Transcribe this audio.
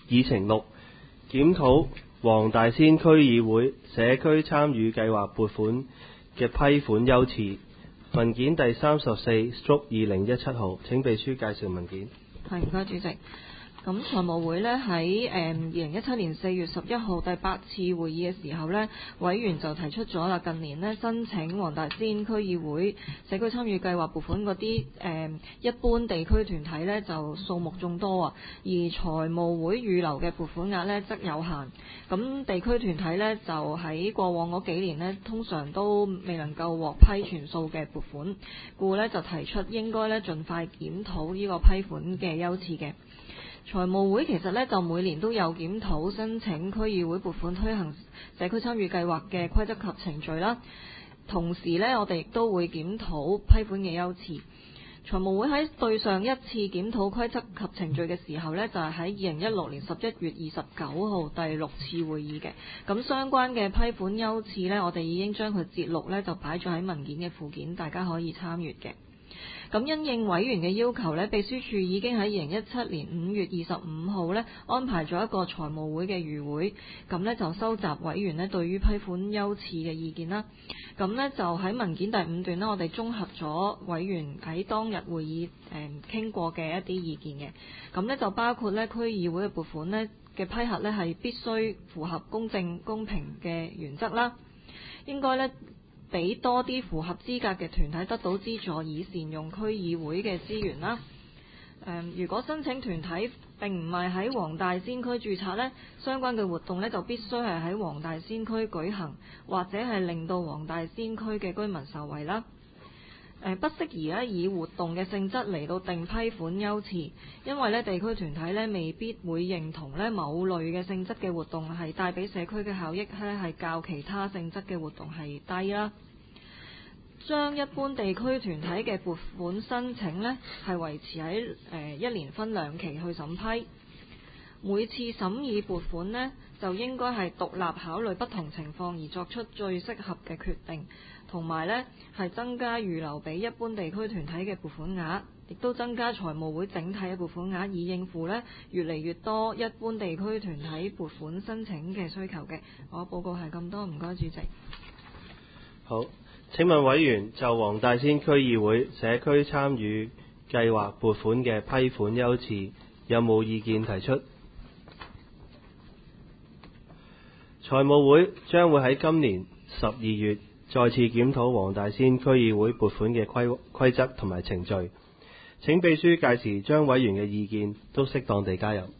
議程6，檢討黃大仙區議會社區參與計劃撥款嘅批款優次，文件第34/2017號，請秘書介紹文件。 係，唔該主席。咁財務會呢喺2017年4月11號第8次會議嘅時候呢，委員就提出咗啦，近年呢申請黃大仙區議會社區參與計劃撥款嗰啲一般地區團體呢就數目眾多啊，而財務會預留嘅撥款額呢則有限。咁地區團體呢就喺過往嗰幾年呢通常都未能夠獲批全數嘅撥款，故呢就提出應該呢盡快檢討呢個批款嘅優次嘅。財務會其實呢就每年都有檢討申請區議會撥款推行社區參與計劃嘅規則及程序啦。同時呢，我哋亦都會檢討批款嘅優次。財務會喺對上一次檢討規則及程序嘅時候呢，就係喺2016年11月29號第6次會議嘅。咁相關嘅批款優次呢，我哋已經將佢節錄呢，就擺咗喺文件嘅附件，大家可以參閱嘅。咁因應委員嘅要求呢，秘書處已經喺2017年5月25號呢安排咗一個財務會嘅預會，咁呢就收集委員呢對於批款優次嘅意見啦。咁呢就喺文件第5段呢，我哋綜合咗委員喺當日會議傾過嘅一啲意見嘅。咁呢就包括呢區議會嘅撥款呢嘅批核呢係必須符合公正公平嘅原則啦，應該呢俾多啲符合資格嘅團體得到資助，以善用區議會嘅資源啦。如果申請團體並唔係喺黃大仙區註冊呢，相關嘅活動呢就必須係喺黃大仙區舉行，或者係令到黃大仙區嘅居民受惠啦。不適宜呢以活動嘅性質嚟到定批款優次，因為呢地區團體呢未必會認同呢某類嘅性質嘅活動係帶俾社區嘅效益呢係較其他性質嘅活動係低啦。將一般地區團體嘅撥款申請呢係維持喺1年分2期去審批，每次審議撥款呢就應該係獨立考慮不同情況而作出最適合嘅決定，同埋呢係增加預留俾一般地區團體嘅撥款額，亦都增加財務會整體嘅撥款額，以應付呢越嚟越多一般地區團體撥款申請嘅需求嘅。我報告係咁多，唔該主席。 好，請問委員就黃大仙區議會社區參與計劃撥款嘅批款優次有冇意見提出？財務會將會喺今年12月再次檢討黃大仙區議會撥款嘅規則同埋程序，請秘書屆時將委員嘅意見都適當地加入。